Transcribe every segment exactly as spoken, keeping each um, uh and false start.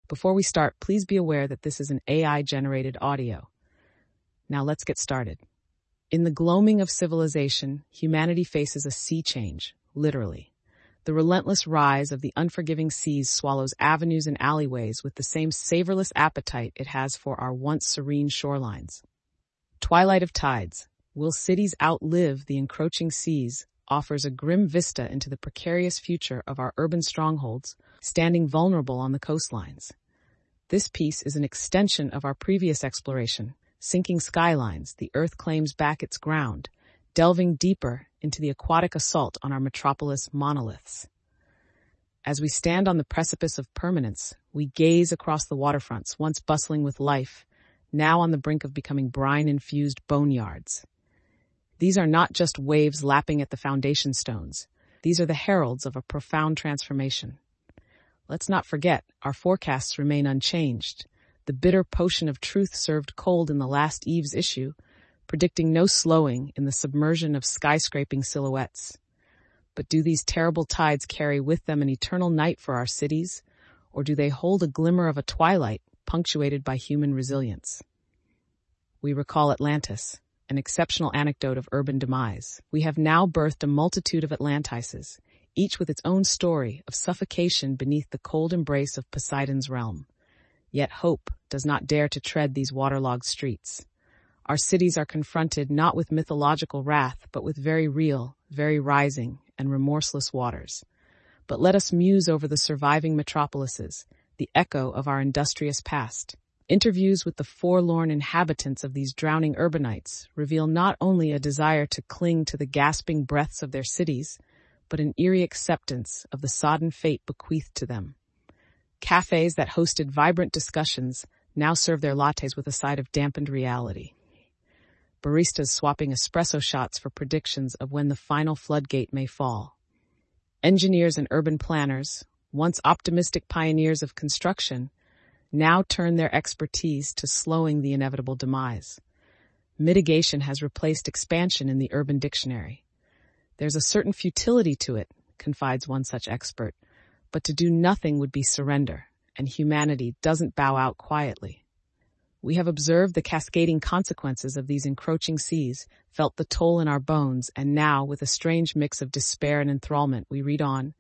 Before we start, please be aware that this is an A I-generated audio. Now let's get started. In the gloaming of civilization, humanity faces a sea change, literally. The relentless rise of the unforgiving seas swallows avenues and alleyways with the same savorless appetite it has for our once serene shorelines. Twilight of Tides. Will cities outlive the encroaching seas? Offers a grim vista into the precarious future of our urban strongholds, standing vulnerable on the coastlines. This piece is an extension of our previous exploration, Sinking Skylines. The Earth claims back its ground, delving deeper into the aquatic assault on our metropolis monoliths. As we stand on the precipice of permanence, we gaze across the waterfronts, once bustling with life, now on the brink of becoming brine-infused boneyards. These are not just waves lapping at the foundation stones. These are the heralds of a profound transformation. Let's not forget, our forecasts remain unchanged. The bitter potion of truth served cold in the last Eve's issue, predicting no slowing in the submersion of skyscraping silhouettes. But do these terrible tides carry with them an eternal night for our cities, or do they hold a glimmer of a twilight punctuated by human resilience? We recall Atlantis, an exceptional anecdote of urban demise. We have now birthed a multitude of Atlantises, each with its own story of suffocation beneath the cold embrace of Poseidon's realm. Yet hope does not dare to tread these waterlogged streets. Our cities are confronted not with mythological wrath, but with very real, very rising, and remorseless waters. But let us muse over the surviving metropolises, the echo of our industrious past. Interviews with the forlorn inhabitants of these drowning urbanites reveal not only a desire to cling to the gasping breaths of their cities, but an eerie acceptance of the sodden fate bequeathed to them. Cafes that hosted vibrant discussions now serve their lattes with a side of dampened reality. Baristas swapping espresso shots for predictions of when the final floodgate may fall. Engineers and urban planners, once optimistic pioneers of construction, now turn their expertise to slowing the inevitable demise. Mitigation has replaced expansion in the urban dictionary. There's a certain futility to it, confides one such expert, but to do nothing would be surrender, and humanity doesn't bow out quietly. We have observed the cascading consequences of these encroaching seas, felt the toll in our bones, and now, with a strange mix of despair and enthrallment, we read on,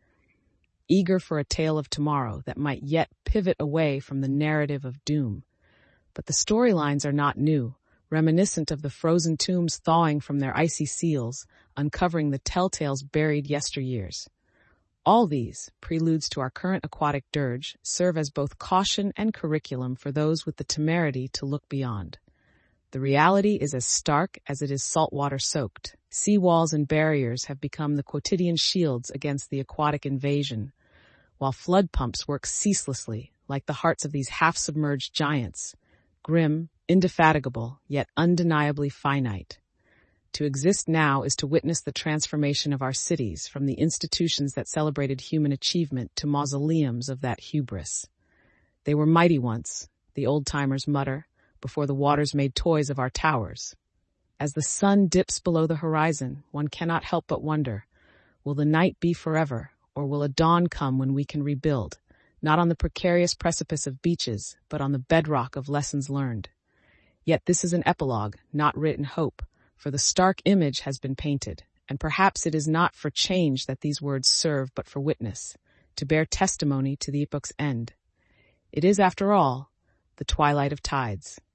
eager for a tale of tomorrow that might yet pivot away from the narrative of doom. But the storylines are not new, reminiscent of the frozen tombs thawing from their icy seals, uncovering the telltales buried yesteryears. All these, preludes to our current aquatic dirge, serve as both caution and curriculum for those with the temerity to look beyond. The reality is as stark as it is saltwater soaked. Sea walls and barriers have become the quotidian shields against the aquatic invasion, while flood pumps work ceaselessly, like the hearts of these half-submerged giants, grim, indefatigable, yet undeniably finite. To exist now is to witness the transformation of our cities from the institutions that celebrated human achievement to mausoleums of that hubris. They were mighty once, the old-timers mutter, before the waters made toys of our towers. As the sun dips below the horizon, one cannot help but wonder, will the night be forever? Or will a dawn come when we can rebuild, not on the precarious precipice of beaches, but on the bedrock of lessons learned? Yet this is an epilogue, not written hope, for the stark image has been painted, and perhaps it is not for change that these words serve, but for witness, to bear testimony to the epoch's end. It is, after all, the twilight of tides.